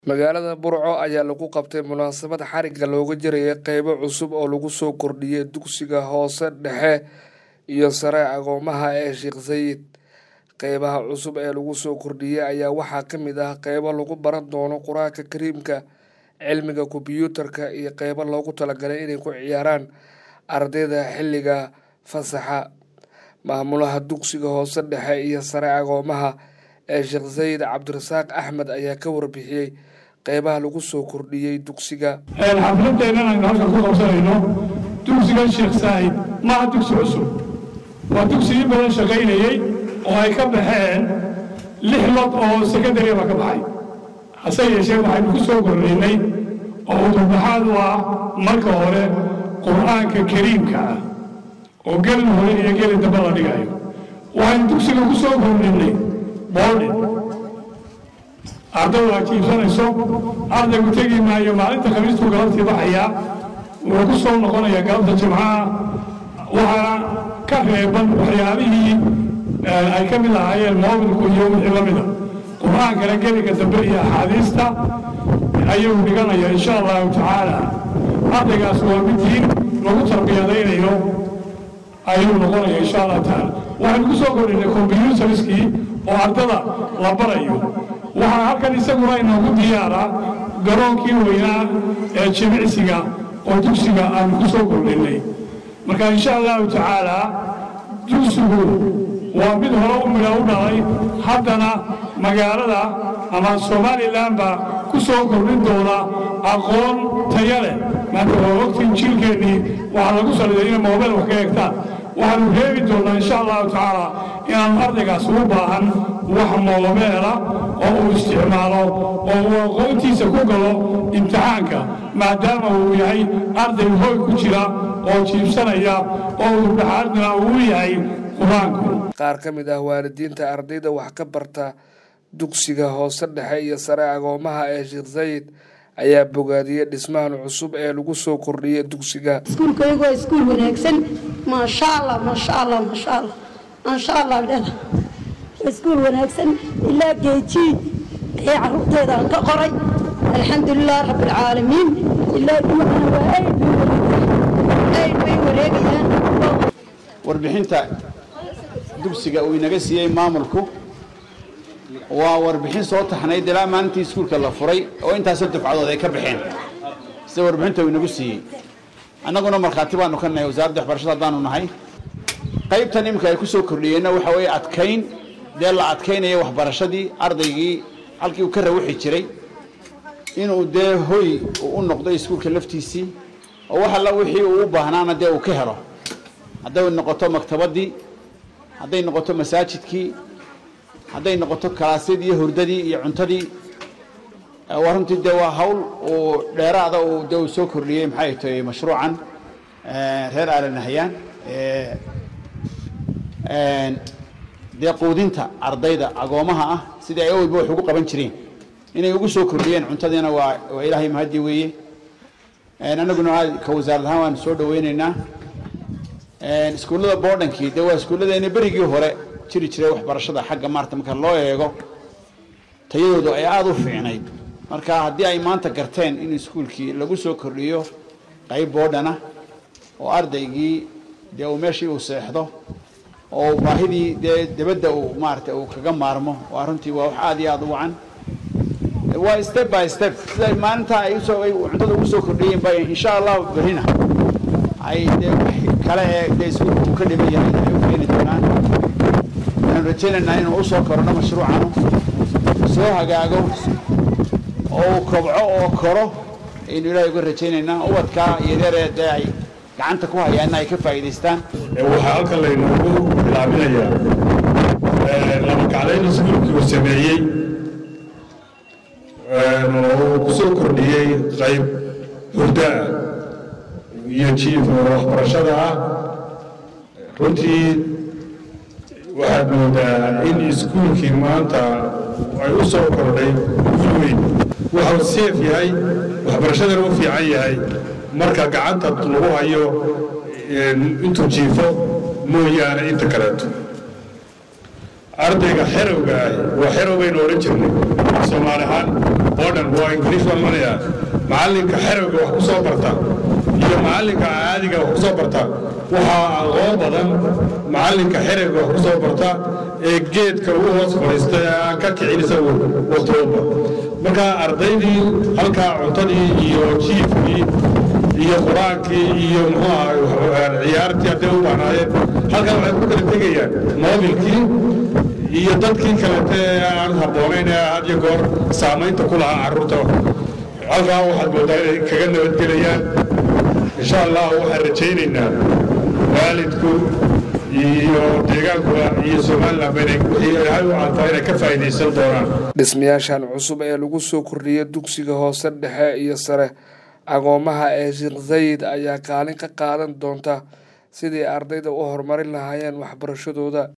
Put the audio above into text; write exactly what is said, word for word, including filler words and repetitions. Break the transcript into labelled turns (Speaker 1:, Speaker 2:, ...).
Speaker 1: magaalada Burco ayaa lagu qabtay munaasabad xariga looga jiray qaybo cusub oo lagu soo kordhiyay dugsiga hoose dhexe iyo sare agoomaha ee Sheekh Sayid. qaybaha cusub ee lagu soo kordhiyay ayaa waxaa ka mid ah qaybo lagu baran doono Quraanka Kariimka, cilmiga kombiyuutarka iyo qaybo loogu talagalay inay ku ciyaaraan ardayda xilliga fasaxa. maamulaha dugsiga hoose dhexe iyo sare agoomaha ee Sheekh Sayid Cabdirasaaq Axmed ayaa ka warbixiyay qaybaha lagu soo kordhiyay dugsiga.
Speaker 2: xafladeena aynu halka ku qabsanayno dugsiga Sheekh Sayid ma dugsi cusub, waa dugsi badan shaqaynayay oo ay ka baxeen lix lod oo secondary ba ka baxay. hase yeeshee waxaynu ku soo kordhinay oo udubbaxaad u ah marka hore Qur'aanka Kariimka ah oo gelin hore iyo gelin dambe la dhigayo. waxaynu dugsiga ku soo kordhinay boarding ardaydu ay jiibsanayso, ardaygu tegi maayo maalinta khamiistuu galabtii baxaya, wuxuu ku soo noqonayaa galabta jimcaha. waxaa ka reeban waxyaabihii ay ka mid ahaayeen moobilku iyo wixii la mida. qur'aankana gelinka dambe iyo axaadiista ayuu dhiganaya insha allahu tacaala. ardaygaas waa mid diin lagu tarbiyadaynayo ayuu noqonaya insha allahu tacaala. waxaynu ku soo kordhinay kombiyuutarskii oo ardada la barayo. waxaa halkan isaguna inoogu diyaara garoonkii weynaa ee jimicsiga oo dugsiga aanu ku soo kordhinay. marka insha allahu tacaala dugsigu waa mid hore u midha u dhalay, haddana magaalada ama somalilan baa ku soo kordhin doona aqoon taya leh. maanta waa waqtiin jiilkeennii waxaa lagu saliday inay moobeel wax ka eegtaan. waxaanu reebi doonaa insha allahu tacaala inaanu ardaygaas ugu baahan wax moobeela oo uu isticmaalo oo uu aqoontiisa ku galo imtixaanka, maadaama uu yahay arday hoy ku jira oo jiibsanaya oo udubbaxaadna uu yahay qur-aanku.
Speaker 1: qaar ka mid ah waalidiinta ardayda wax ka barta dugsiga hoose dhexe iyo sare agoomaha ee Sheekh Sayid ayaa bogaadiyay dhismahan cusub ee lagu soo kordhiyay dugsiga.
Speaker 3: iskuulkaygu waa iskuul wanaagsan, maasha allah maasha allah maasha allah maasha allah dhada iskuul wanaagsan ilaa geeji ee carruurteeda aan ka qoray. alxamdulilah rabbil caalamiin. ilaa duucana waa ayd bay wareegayaan.
Speaker 4: warbixinta dugsiga uu inaga siiyey maamulku waa warbixin soo taxnayd ilaa maalintii iskuulka la furay oo intaasoo dufcadood ay ka baxeen sida warbixinta uu inagu siiyey. annaguna markhaati baanu ka nahay wasaaradda waxbarashada haddaanu nahay. qaybtan iminka ay ku soo kordhiyeenna waxa weeye adkayn, dee la adkaynaya waxbarashadii ardaygii halkii uu ka rawixi jiray inuu dee hoy u noqdo iskuulka laftiisii oo wax alla wixii uu u baahnaana dee uu ka helo. hadday noqoto maktabaddii, hadday noqoto masaajidkii, hadday noqoto kalaasyadii iyo hurdadii iyo cuntadii. waa runtii dee waa hawl uu dheeraada uu dee uu soo kordhiyey maxay tahay mashruucan reer aalanahayaan dee quudinta ardayda agoomaha ah sidii ay awalba wax ugu qaban jireen inay ugu soo kordhiyeen cuntadiina waa waa ilaahay mahadi weeye. annaguna ka wasaarad ahaan waan soo dhaweynaynaa. iskuullada boodhankii dee waa iskuulladeena berigii hore jiri jiray waxbarashada xagga maarta marka loo eego tayadoodu ay aada u fiicnayd. marka haddii ay maanta garteen in iskuulkii lagu soo kordhiyo qayb boodhana oo ardaygii dee uu meeshii uu seexdo oo baahidii dee dibadda uu maarata uu kaga maarmo, waa runtii waa wax aad iyo aada u wacan. waa step by step siday maalinta ay usoo ay cuntada ugu soo kordhiyeen ba insha allahu berrina ay dee kale ee dee iskuulka uu ka dhiman yahay ay u keeni doonaan. waxaan rajaynaynaa inuu u soo kordho mashruucanu soo hagaago oo kobco oo koro aynu ilaahay uga rajaynaynaa. ubadkaa yaryaree dee ay gacanta ku hayaanna ay ka faa'iidaystaan.
Speaker 2: waxaa halkan laynoogu bilaabinayaa laba kacdayn iskuulkii uu sameeyey oo ku soo kordhiyey qayb hurdaa iyo jiif oo waxbarashada ah. runtii waxaad moodaa in iskuulkii maanta ay u soo kordhay guul weyn. waxuu seef yahay, waxbarashadana u fiican yahay marka gacanta lagu hayo intuu jiifo mooyaane inta kaleeto.
Speaker 5: ardayga xerowga ah waa xerow baynu oran jirnay Soomaali ahaan oo dhan waa Ingiriis waan maleeyaa macallinka xerowga wax ku soo barta iyo macallinka caadiga wax ku soo barta waxaa aqoon badan macallinka xerowga wax ku soo barta ee geedka ugu hoos fadhiista aan ka kicin isagu watooba marka ardaydii halkaa cuntadii iyo jiifkii iyo quraankii iyo muxuu ahaa ciyaartii hadday u baahnaayeen halkaa waxay ku kala tegayaan moobilkii iyo dadkii kalete aan habboonayn ee had iyo goor saamaynta ku lahaa carruurta halkaa waxaad moodaa inay kaga nabadgelayaan insha allah waxaan rajaynaynaa waalidku iyo deegaankuba iyo Soomaaliland inay wixii ay u aantaa inay ka faa'iideysan doonaan
Speaker 1: dhismayaashan cusub ee lagu soo kordhiyay dugsiga hoose dhexe iyo sare agoomaha ee Sheikh Zayed ayaa kaalin ka qaadan doonta sidii ardayda u horumarin lahaayeen waxbarashadooda.